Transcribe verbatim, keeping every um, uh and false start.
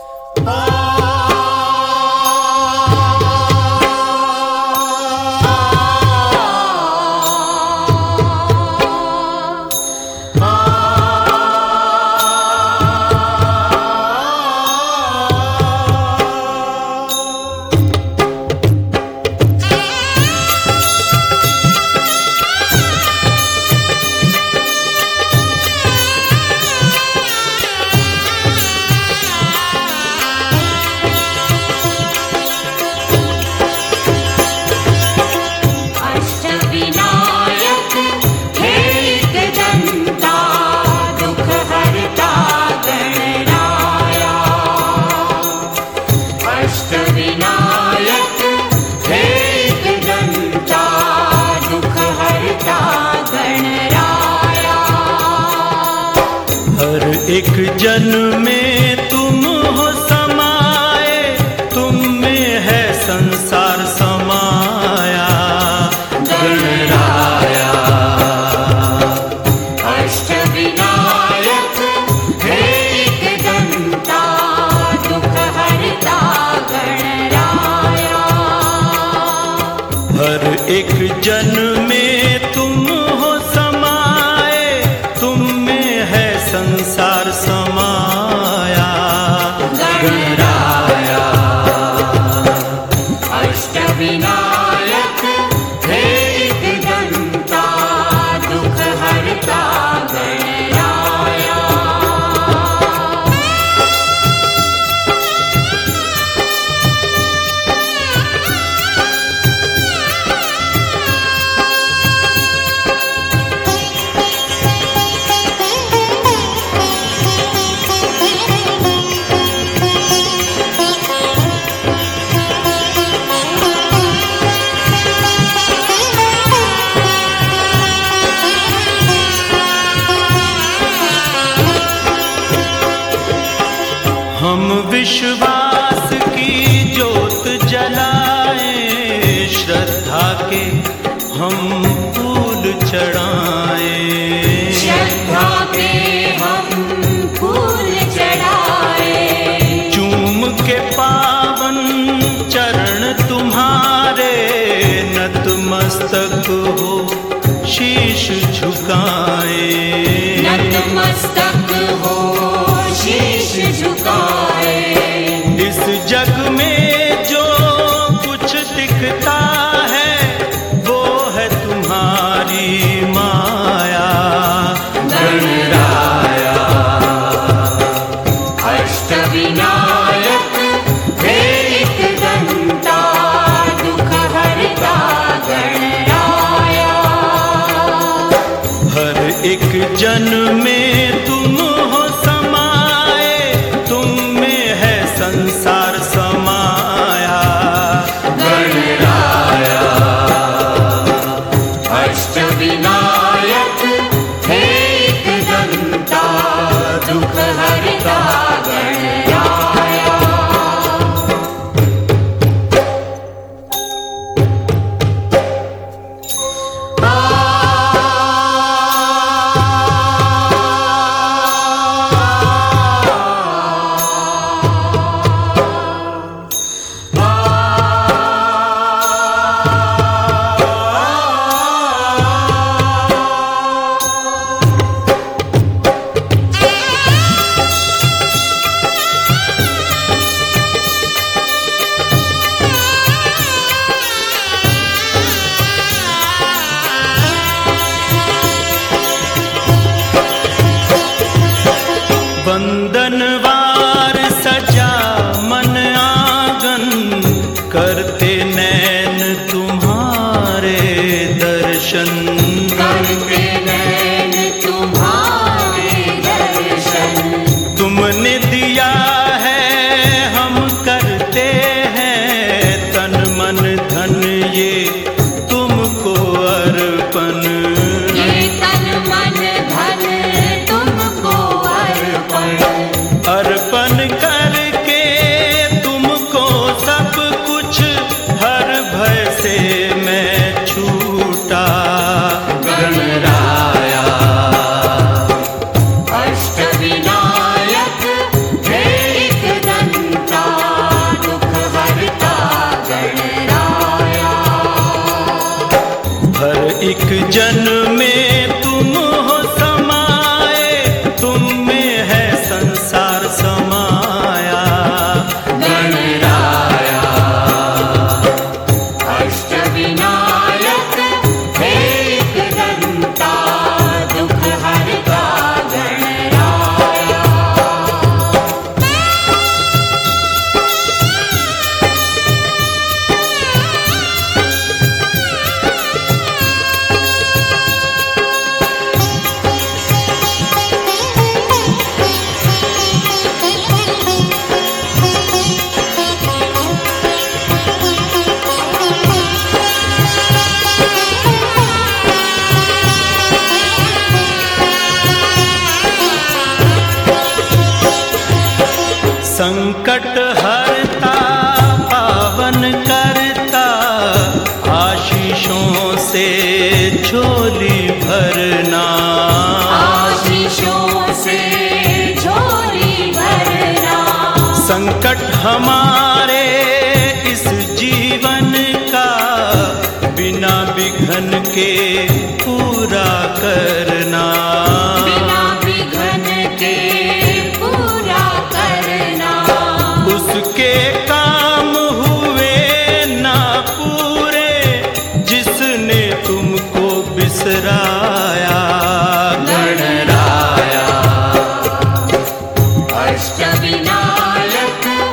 एक जन में तुम हो समाए, तुम में है संसार समाया गणराया। अष्टविनायक हे एक दंता, दुख हरता गणराया। हर एक जन में तुम हो समाए, तुम में है संसार समाया गणराया। अष्टविनायक हे एक दंता, दुख हरता गणराया। हम विश्वास की ज्योत जलाएं, श्रद्धा के हम फूल चढ़ाएं। श्रद्धा के हम फूल चढ़ाएं। चूम के पावन चरण तुम्हारे, नतमस्तक हो शीश झुकाएं। नतमस्तक हो शीश झुकाए। इस जग में जो कुछ दिखता है, वो है तुम्हारी माया गणराया। अष्टविनायक हे एक दंता, दुख हरता गणराया। हर एक जन में तुम हो समाए, तुम में है संसार समाया गणराया। अष्टविनायक हे एक दंता, दुख हरता गणराया। बंदनवार सजा मन आंगन, करते नैन तुम्हारे दर्शन। करते नैन तुम्हारे दर्शन। तुमने दिया है हम करते हैं, तन मन धन ये तुमको अर्पण। ये तन मन धन तुमको अर्पण। अर्पण करके तुमको सब कुछ, हर भय से मैं छूटा गणराया। अष्टविनायक हे जन में तुम हो समाए, तुम में है संसार समाया। गणराया अष्टविनायक हे एकदंता, दुख हरता गणराया। संकट हरता पावन करता, आशीषों से झोली भरना। आशीषों से झोली भरना। संकट हमारे इस जीवन का बिना विघ्न के पूरा करना। बिना विघ्न के पूरा करना। उसके काम हुए ना पूरे, जिसने तुमको बिसराया। गणराया अष्टविनायक